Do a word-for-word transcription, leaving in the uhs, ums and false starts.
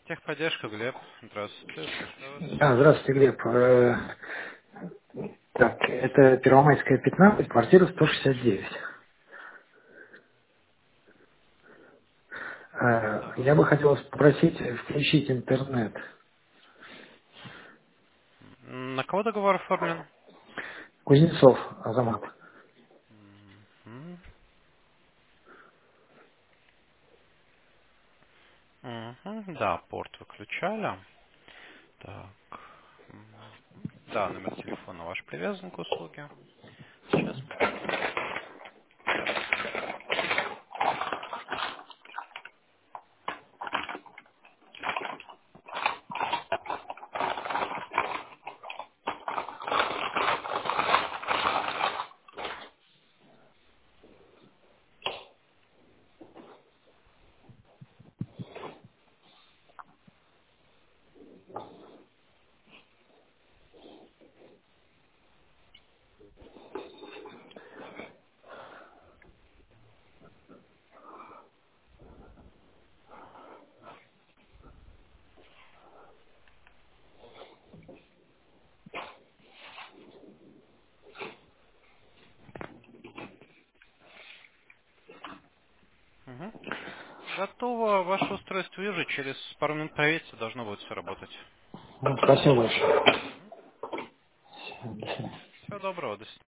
Техподдержка, Глеб. Здравствуйте, слушаю вас. А, здравствуйте, Глеб. Э, Так, это Первомайская, пятнадцать, квартира сто шестьдесят девять. Э, Да. Я бы хотел вас попросить включить интернет. На кого договор оформлен? Кузнецов Азамат. Мгм. Мгм. Да, порт выключали. Так. Мгм. Да, номер телефона ваш привязан к услуге. Сейчас посмотрим. Мгм. Готово. Ваше устройство вижу. Через пару минут проверьте, должно будет все работать. Ну, спасибо большое. Мгм. До свидания. Всего доброго. До свидания.